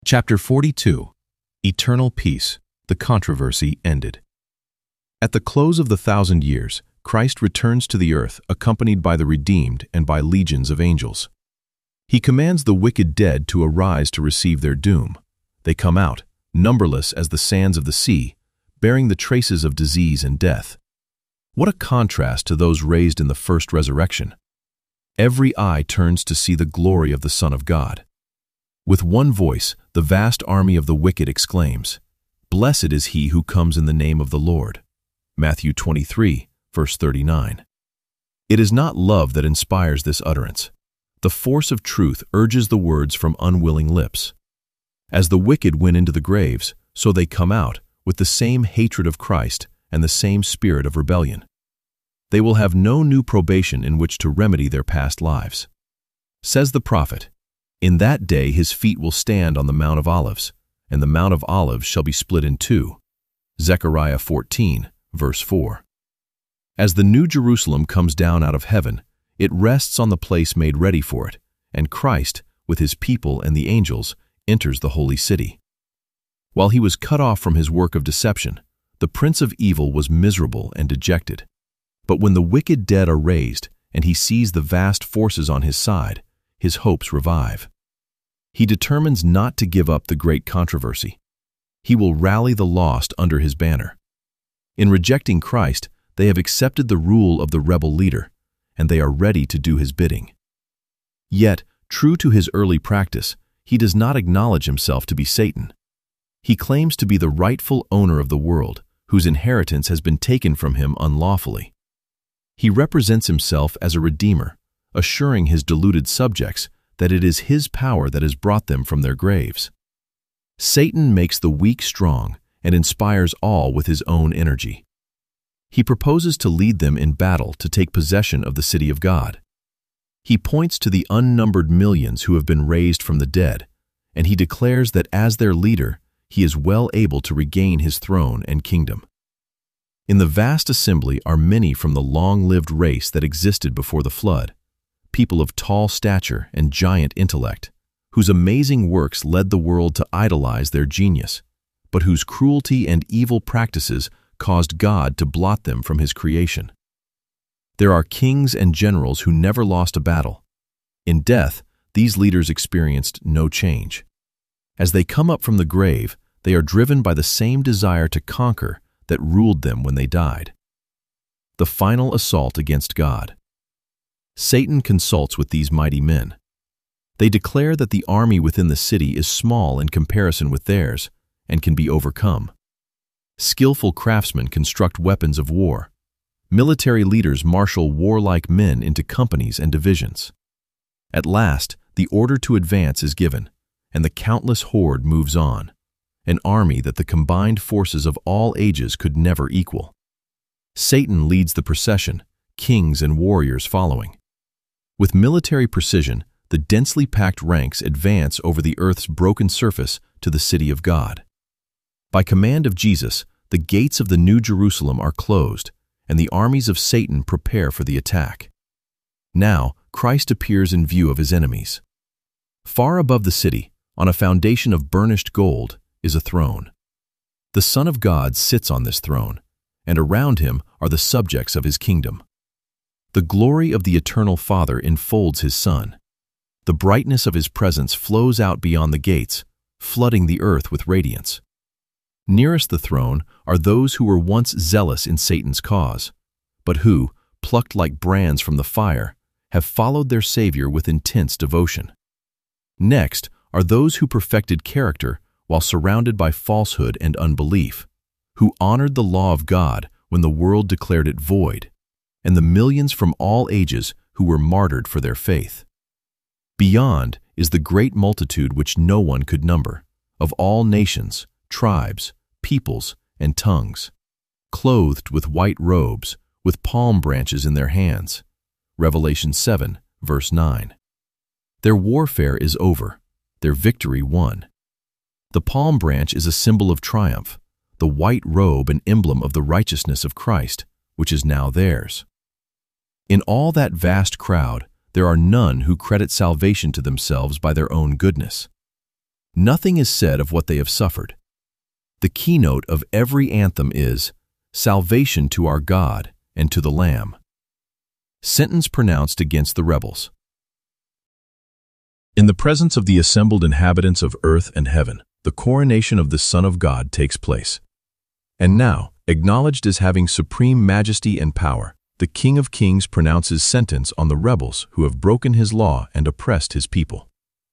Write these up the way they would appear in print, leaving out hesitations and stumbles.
Chapter 42. Eternal Peace. The controversy ended. At the close of the 1,000 years, Christ returns to the earth accompanied by the redeemed and by legions of angels. He commands the wicked dead to arise to receive their doom. They come out, numberless as the sands of the sea, bearing the traces of disease and death. What a contrast to those raised in the first resurrection. Every eye turns to see the glory of the Son of God. With one voice, the vast army of the wicked exclaims, "Blessed is he who comes in the name of the Lord." Matthew 23, verse 39. It is not love that inspires this utterance. The force of truth urges the words from unwilling lips. As the wicked went into the graves, so they come out with the same hatred of Christ and the same spirit of rebellion. They will have no new probation in which to remedy their past lives. Says the prophet, "In that day his feet will stand on the Mount of Olives, and the Mount of Olives shall be split in two." Zechariah 14, verse 4. As the New Jerusalem comes down out of heaven, it rests on the place made ready for it, and Christ, with his people and the angels, enters the holy city. While he was cut off from his work of deception, the prince of evil was miserable and dejected. But when the wicked dead are raised, and he sees the vast forces on his side, his hopes revive. He determines not to give up the great controversy. He will rally the lost under his banner. In rejecting Christ, they have accepted the rule of the rebel leader, and they are ready to do his bidding. Yet, true to his early practice, he does not acknowledge himself to be Satan. He claims to be the rightful owner of the world, whose inheritance has been taken from him unlawfully. He represents himself as a redeemer, assuring his deluded subjects that it is his power that has brought them from their graves. Satan makes the weak strong and inspires all with his own energy. He proposes to lead them in battle to take possession of the city of God. He points to the unnumbered millions who have been raised from the dead, and he declares that as their leader, he is well able to regain his throne and kingdom. In the vast assembly are many from the long-lived race that existed before the flood, people of tall stature and giant intellect, whose amazing works led the world to idolize their genius, but whose cruelty and evil practices caused God to blot them from his creation. There are kings and generals who never lost a battle. In death, these leaders experienced no change. As they come up from the grave, they are driven by the same desire to conquer that ruled them when they died. The final assault against God. Satan consults with these mighty men. They declare that the army within the city is small in comparison with theirs and can be overcome. Skillful craftsmen construct weapons of war. Military leaders marshal warlike men into companies and divisions. At last, the order to advance is given, and the countless horde moves on, an army that the combined forces of all ages could never equal. Satan leads the procession, kings and warriors following. With military precision, the densely packed ranks advance over the earth's broken surface to the city of God. By command of Jesus, the gates of the New Jerusalem are closed, and the armies of Satan prepare for the attack. Now, Christ appears in view of his enemies. Far above the city, on a foundation of burnished gold, is a throne. The Son of God sits on this throne, and around him are the subjects of his kingdom. The glory of the eternal Father enfolds his Son. The brightness of his presence flows out beyond the gates, flooding the earth with radiance. Nearest the throne are those who were once zealous in Satan's cause, but who, plucked like brands from the fire, have followed their Savior with intense devotion. Next are those who perfected character while surrounded by falsehood and unbelief, who honored the law of God when the world declared it void, and the millions from all ages who were martyred for their faith. Beyond is the great multitude which no one could number, of all nations, tribes, peoples, and tongues, clothed with white robes, with palm branches in their hands. Revelation 7, verse 9. Their warfare is over, their victory won. The palm branch is a symbol of triumph, the white robe an emblem of the righteousness of Christ, which is now theirs. In all that vast crowd, there are none who credit salvation to themselves by their own goodness. Nothing is said of what they have suffered. The keynote of every anthem is, "Salvation to our God and to the Lamb." Sentence pronounced against the rebels. In the presence of the assembled inhabitants of earth and heaven, the coronation of the Son of God takes place. And now, acknowledged as having supreme majesty and power, the King of Kings pronounces sentence on the rebels who have broken his law and oppressed his people.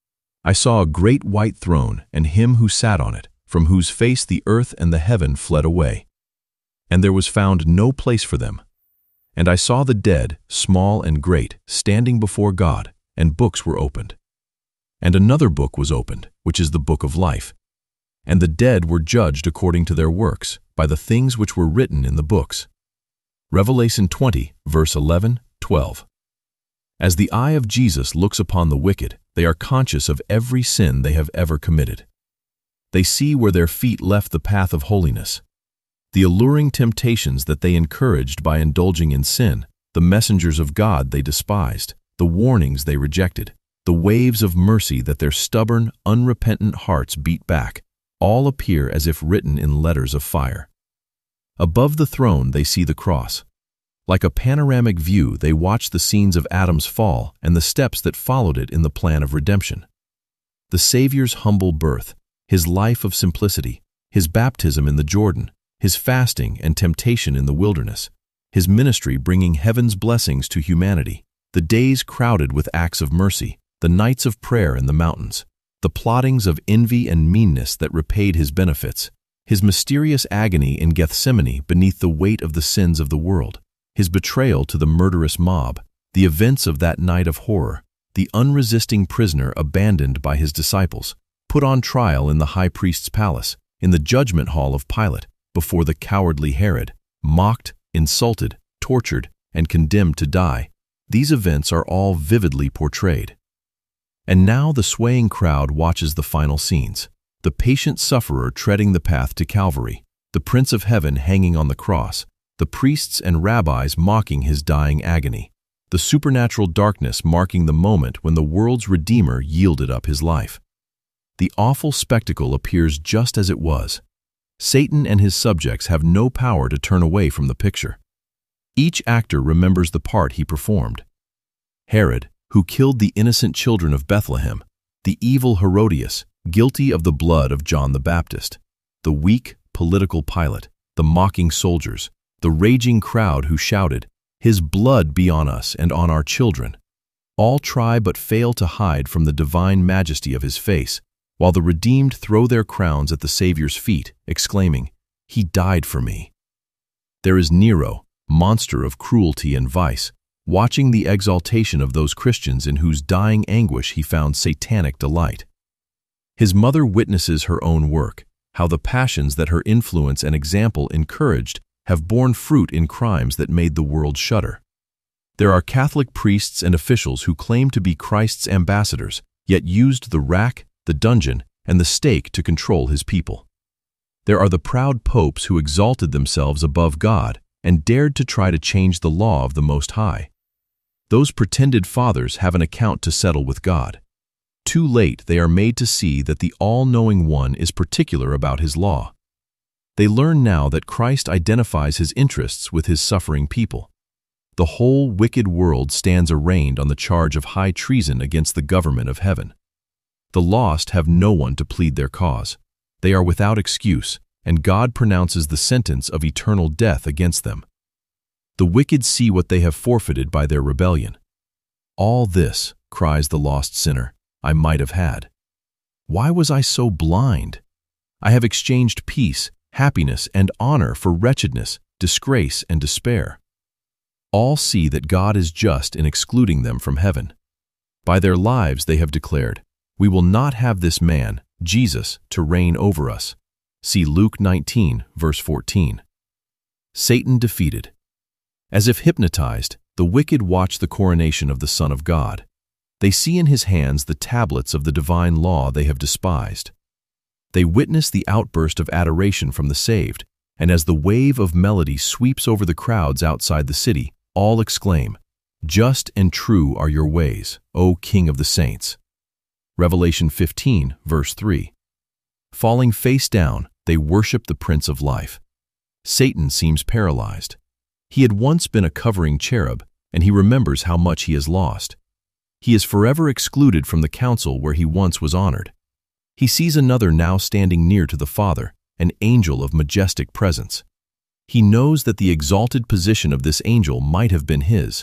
I saw a great white throne and him who sat on it, from whose face the earth and the heaven fled away. And there was found no place for them. And I saw the dead, small and great, standing before God, and books were opened. And another book was opened, which is the book of life. And the dead were judged according to their works, by the things which were written in the books. Revelation 20, verse 11, 12. As the eye of Jesus looks upon the wicked, they are conscious of every sin they have ever committed. They see where their feet left the path of holiness, the alluring temptations that they encouraged by indulging in sin, the messengers of God they despised, the warnings they rejected, the waves of mercy that their stubborn, unrepentant hearts beat back, all appear as if written in letters of fire. Above the throne they see the cross. Like a panoramic view, they watch the scenes of Adam's fall and the steps that followed it in the plan of redemption. The Savior's humble birth, his life of simplicity, his baptism in the Jordan, his fasting and temptation in the wilderness, his ministry bringing heaven's blessings to humanity, the days crowded with acts of mercy, the nights of prayer in the mountains, the plottings of envy and meanness that repaid his benefits, his mysterious agony in Gethsemane beneath the weight of the sins of the world, his betrayal to the murderous mob, the events of that night of horror, the unresisting prisoner abandoned by his disciples, put on trial in the high priest's palace, in the judgment hall of Pilate, before the cowardly Herod, mocked, insulted, tortured, and condemned to die. These events are all vividly portrayed. And now the swaying crowd watches the final scenes, the patient sufferer treading the path to Calvary, the Prince of Heaven hanging on the cross, the priests and rabbis mocking his dying agony, the supernatural darkness marking the moment when the world's Redeemer yielded up his life. The awful spectacle appears just as it was. Satan and his subjects have no power to turn away from the picture. Each actor remembers the part he performed. Herod, who killed the innocent children of Bethlehem, the evil Herodias, guilty of the blood of John the Baptist, the weak, political Pilate, the mocking soldiers, the raging crowd who shouted, "His blood be on us and on our children." All try but fail to hide from the divine majesty of his face, while the redeemed throw their crowns at the Savior's feet, exclaiming, "He died for me." There is Nero, monster of cruelty and vice, watching the exaltation of those Christians in whose dying anguish he found satanic delight. His mother witnesses her own work, how the passions that her influence and example encouraged have borne fruit in crimes that made the world shudder. There are Catholic priests and officials who claim to be Christ's ambassadors, yet used the rack, the dungeon, and the stake to control his people. There are the proud popes who exalted themselves above God and dared to try to change the law of the Most High. Those pretended fathers have an account to settle with God. Too late they are made to see that the all-knowing One is particular about his law. They learn now that Christ identifies his interests with his suffering people. The whole wicked world stands arraigned on the charge of high treason against the government of heaven. The lost have no one to plead their cause. They are without excuse, and God pronounces the sentence of eternal death against them. The wicked see what they have forfeited by their rebellion. "All this," cries the lost sinner, "I might have had. Why was I so blind? I have exchanged peace, happiness, and honor for wretchedness, disgrace, and despair." All see that God is just in excluding them from heaven. By their lives they have declared, "We will not have this man, Jesus, to reign over us." See Luke 19, verse 14. Satan defeated. As if hypnotized, the wicked watch the coronation of the Son of God. They see in his hands the tablets of the divine law they have despised. They witness the outburst of adoration from the saved, and as the wave of melody sweeps over the crowds outside the city, all exclaim, "Just and true are your ways, O King of the saints." Revelation 15, verse 3. Falling face down, they worship the Prince of Life. Satan seems paralyzed. He had once been a covering cherub, and he remembers how much he has lost. He is forever excluded from the council where he once was honored. He sees another now standing near to the Father, an angel of majestic presence. He knows that the exalted position of this angel might have been his.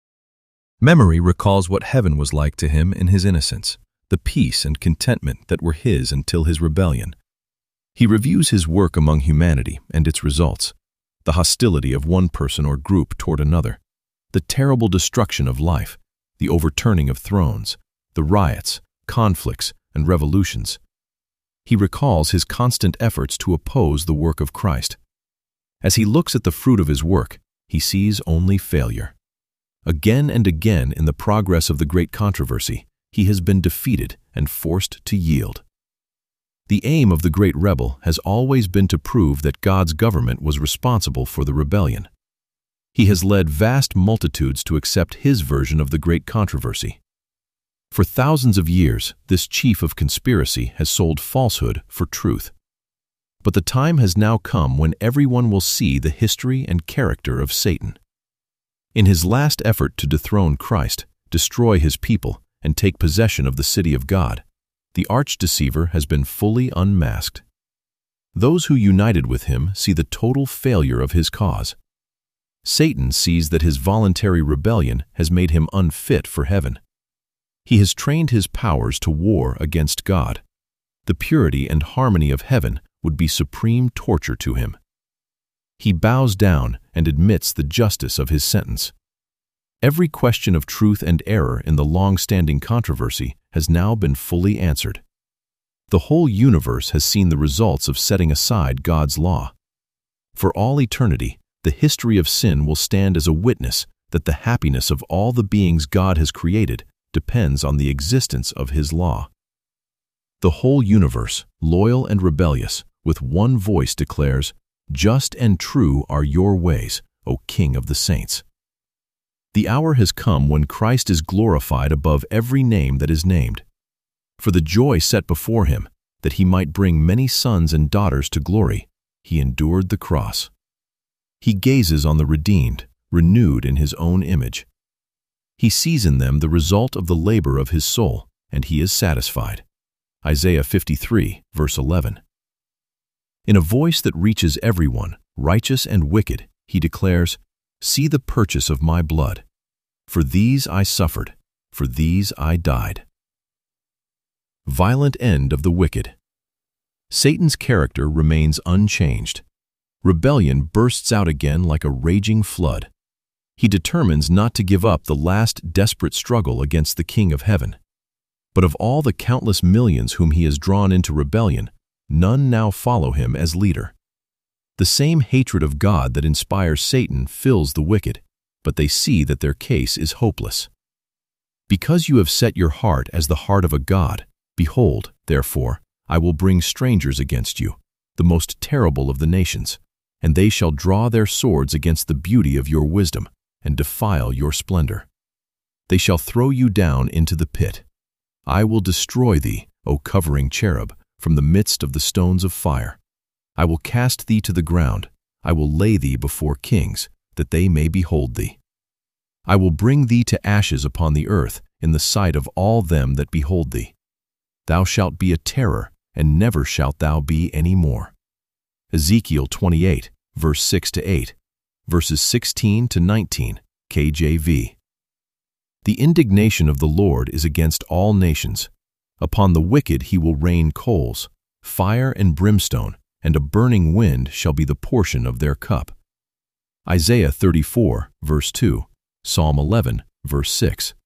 Memory recalls what heaven was like to him in his innocence, the peace and contentment that were his until his rebellion. He reviews his work among humanity and its results, the hostility of one person or group toward another, the terrible destruction of life, the overturning of thrones, the riots, conflicts, and revolutions. He recalls his constant efforts to oppose the work of Christ. As he looks at the fruit of his work, he sees only failure. Again and again in the progress of the great controversy, he has been defeated and forced to yield. The aim of the great rebel has always been to prove that God's government was responsible for the rebellion. He has led vast multitudes to accept his version of the great controversy. For thousands of years, this chief of conspiracy has sold falsehood for truth. But the time has now come when everyone will see the history and character of Satan. In his last effort to dethrone Christ, destroy his people, and take possession of the city of God, the arch-deceiver has been fully unmasked. Those who united with him see the total failure of his cause. Satan sees that his voluntary rebellion has made him unfit for heaven. He has trained his powers to war against God. The purity and harmony of heaven would be supreme torture to him. He bows down and admits the justice of his sentence. Every question of truth and error in the long-standing controversy has now been fully answered. The whole universe has seen the results of setting aside God's law. For all eternity, the history of sin will stand as a witness that the happiness of all the beings God has created depends on the existence of his law. The whole universe, loyal and rebellious, with one voice declares, "Just and true are your ways, O King of the saints." The hour has come when Christ is glorified above every name that is named. For the joy set before him, that he might bring many sons and daughters to glory, he endured the cross. He gazes on the redeemed, renewed in his own image. He sees in them the result of the labor of his soul, and he is satisfied. Isaiah 53, verse 11. In a voice that reaches everyone, righteous and wicked, he declares, "See the purchase of my blood. For these I suffered, for these I died." Violent end of the wicked. Satan's character remains unchanged. Rebellion bursts out again like a raging flood. He determines not to give up the last desperate struggle against the King of Heaven. But of all the countless millions whom he has drawn into rebellion, none now follow him as leader. The same hatred of God that inspires Satan fills the wicked, but they see that their case is hopeless. Because you have set your heart as the heart of a god, behold, therefore, I will bring strangers against you, the most terrible of the nations, and they shall draw their swords against the beauty of your wisdom, and defile your splendor. They shall throw you down into the pit. I will destroy thee, O covering cherub, from the midst of the stones of fire. I will cast thee to the ground. I will lay thee before kings, that they may behold thee. I will bring thee to ashes upon the earth in the sight of all them that behold thee. Thou shalt be a terror, and never shalt thou be any more. Ezekiel 28, verse 6-8, verses 16-19, KJV. The indignation of the Lord is against all nations. Upon the wicked he will rain coals, fire and brimstone, and a burning wind shall be the portion of their cup. Isaiah 34, verse 2, Psalm 11, verse 6.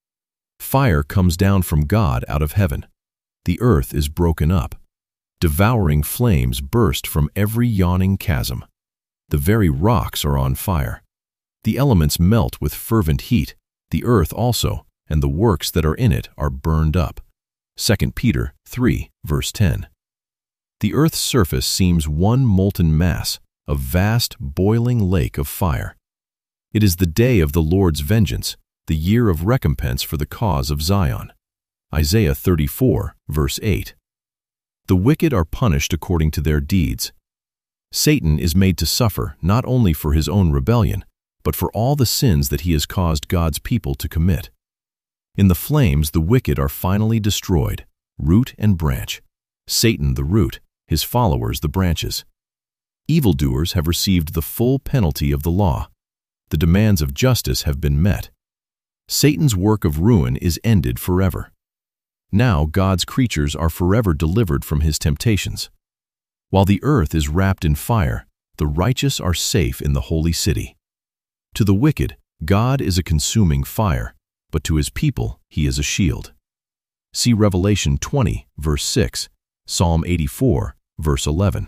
Fire comes down from God out of heaven. The earth is broken up. Devouring flames burst from every yawning chasm. The very rocks are on fire. The elements melt with fervent heat. The earth also, and the works that are in it are burned up. 2 Peter 3, verse 10. The earth's surface seems one molten mass, a vast, boiling lake of fire. It is the day of the Lord's vengeance, the year of recompense for the cause of Zion. Isaiah 34, verse 8. The wicked are punished according to their deeds. Satan is made to suffer not only for his own rebellion, but for all the sins that he has caused God's people to commit. In the flames, the wicked are finally destroyed, root and branch. Satan the root, his followers the branches. Evildoers have received the full penalty of the law. The demands of justice have been met. Satan's work of ruin is ended forever. Now God's creatures are forever delivered from his temptations. While the earth is wrapped in fire, the righteous are safe in the holy city. To the wicked, God is a consuming fire, but to his people he is a shield. See Revelation 20, verse 6, Psalm 84, verse 11.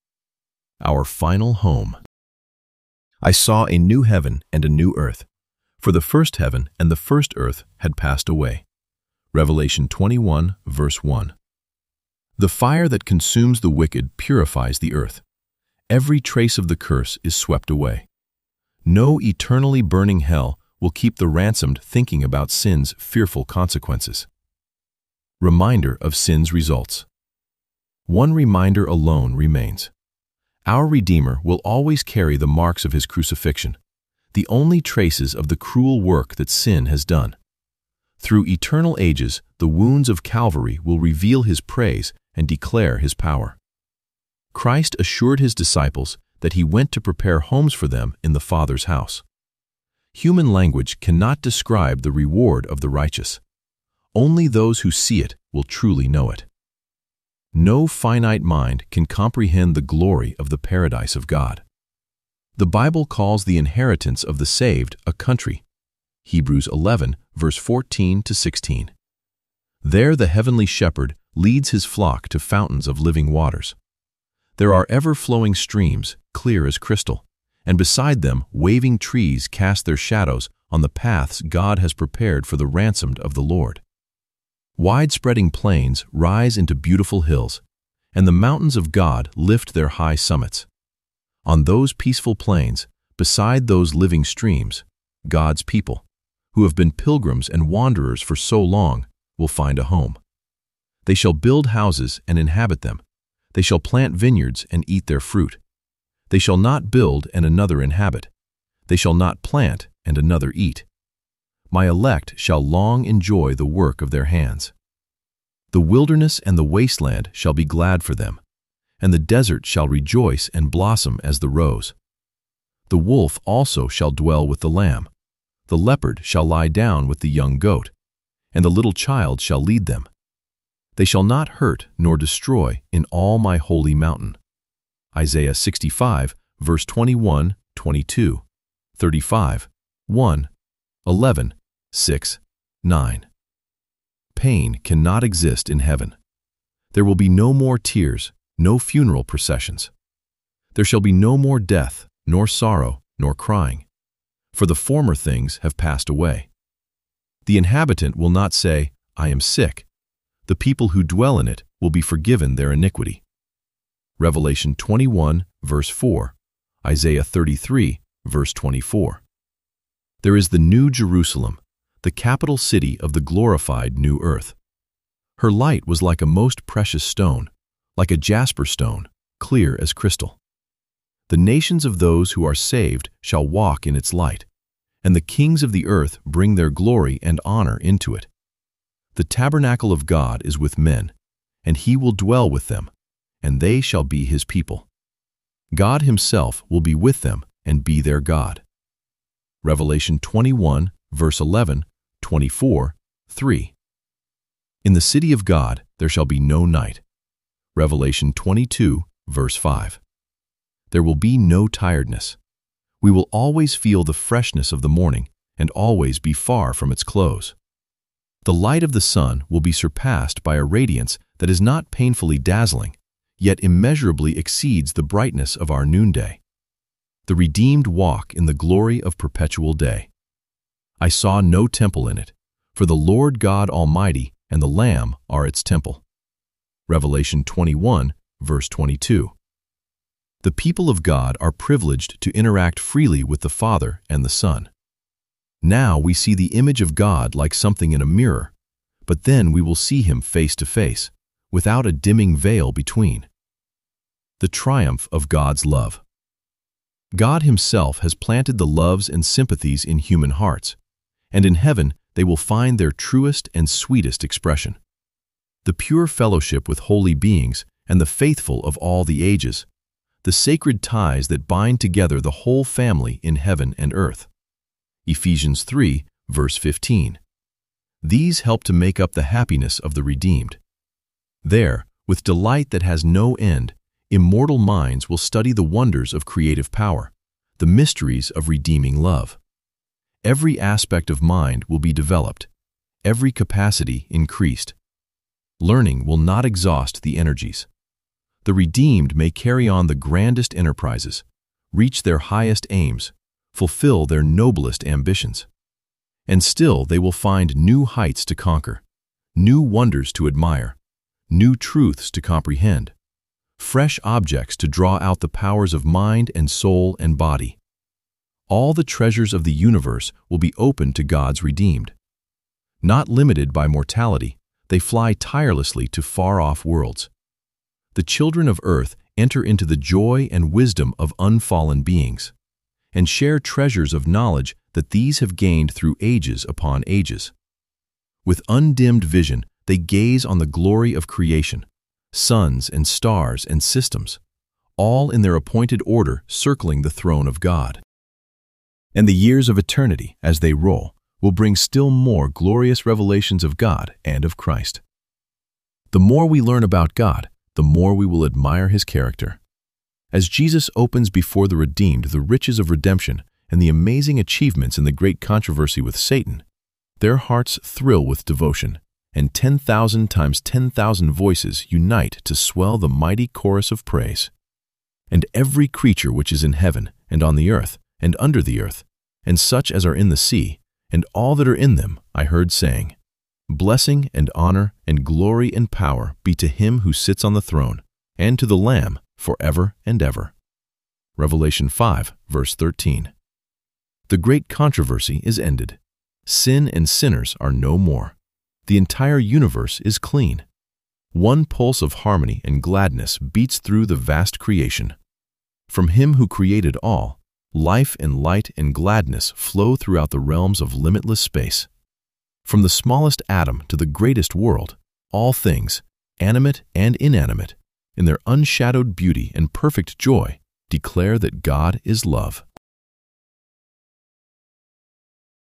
Our final home. I saw a new heaven and a new earth, for the first heaven and the first earth had passed away. Revelation 21, verse 1. The fire that consumes the wicked purifies the earth. Every trace of the curse is swept away. No eternally burning hell will keep the ransomed thinking about sin's fearful consequences. Reminder of sin's results. One reminder alone remains. Our Redeemer will always carry the marks of his crucifixion, the only traces of the cruel work that sin has done. Through eternal ages, the wounds of Calvary will reveal his praise and declare his power. Christ assured his disciples that he went to prepare homes for them in the Father's house. Human language cannot describe the reward of the righteous. Only those who see it will truly know it. No finite mind can comprehend the glory of the paradise of God. The Bible calls the inheritance of the saved a country. Hebrews 11, verse 14 to 16. There the heavenly shepherd leads his flock to fountains of living waters. There are ever-flowing streams, clear as crystal, and beside them waving trees cast their shadows on the paths God has prepared for the ransomed of the Lord. Wide-spreading plains rise into beautiful hills, and the mountains of God lift their high summits. On those peaceful plains, beside those living streams, God's people, who have been pilgrims and wanderers for so long, will find a home. They shall build houses and inhabit them. They shall plant vineyards and eat their fruit. They shall not build and another inhabit. They shall not plant and another eat. My elect shall long enjoy the work of their hands. The wilderness and the wasteland shall be glad for them, and the desert shall rejoice and blossom as the rose. The wolf also shall dwell with the lamb. The leopard shall lie down with the young goat, and the little child shall lead them. They shall not hurt nor destroy in all my holy mountain. Isaiah 65, verse 21, 22, 35, 1, 11, 6, 9. Pain cannot exist in heaven. There will be no more tears, no funeral processions. There shall be no more death, nor sorrow, nor crying, for the former things have passed away. The inhabitant will not say, I am sick. The people who dwell in it will be forgiven their iniquity. Revelation 21, verse 4, Isaiah 33, verse 24. There is the New Jerusalem, the capital city of the glorified new earth. Her light was like a most precious stone, like a jasper stone, clear as crystal. The nations of those who are saved shall walk in its light, and the kings of the earth bring their glory and honor into it. The tabernacle of God is with men, and he will dwell with them, and they shall be his people. God himself will be with them and be their God. Revelation 21, verse 11, 24, 3. In the city of God there shall be no night. Revelation 22, verse 5. There will be no tiredness. We will always feel the freshness of the morning and always be far from its close. The light of the sun will be surpassed by a radiance that is not painfully dazzling, yet immeasurably exceeds the brightness of our noonday. The redeemed walk in the glory of perpetual day. I saw no temple in it, for the Lord God Almighty and the Lamb are its temple. Revelation 21, verse 22. The people of God are privileged to interact freely with the Father and the Son. Now we see the image of God like something in a mirror, but then we will see him face to face, without a dimming veil between. The triumph of God's love. God Himself has planted the loves and sympathies in human hearts, and in heaven they will find their truest and sweetest expression. The pure fellowship with holy beings and the faithful of all the ages, the sacred ties that bind together the whole family in heaven and earth. Ephesians 3, verse 15. These help to make up the happiness of the redeemed. There, with delight that has no end, immortal minds will study the wonders of creative power, the mysteries of redeeming love. Every aspect of mind will be developed, every capacity increased. Learning will not exhaust the energies. The redeemed may carry on the grandest enterprises, reach their highest aims, fulfill their noblest ambitions. And still they will find new heights to conquer, new wonders to admire, new truths to comprehend, fresh objects to draw out the powers of mind and soul and body. All the treasures of the universe will be open to God's redeemed. Not limited by mortality, they fly tirelessly to far-off worlds. The children of earth enter into the joy and wisdom of unfallen beings, and share treasures of knowledge that these have gained through ages upon ages. With undimmed vision, they gaze on the glory of creation, suns and stars and systems, all in their appointed order circling the throne of God. And the years of eternity, as they roll, will bring still more glorious revelations of God and of Christ. The more we learn about God, the more we will admire His character. As Jesus opens before the redeemed the riches of redemption and the amazing achievements in the great controversy with Satan, their hearts thrill with devotion, and 10,000 times 10,000 voices unite to swell the mighty chorus of praise. And every creature which is in heaven and on the earth and under the earth, and such as are in the sea, and all that are in them, I heard saying, Blessing and honor and glory and power be to Him who sits on the throne, and to the Lamb forever and ever. Revelation 5, verse 13. The great controversy is ended. Sin and sinners are no more. The entire universe is clean. One pulse of harmony and gladness beats through the vast creation. From Him who created all, life and light and gladness flow throughout the realms of limitless space. From the smallest atom to the greatest world, all things, animate and inanimate, in their unshadowed beauty and perfect joy, declare that God is love.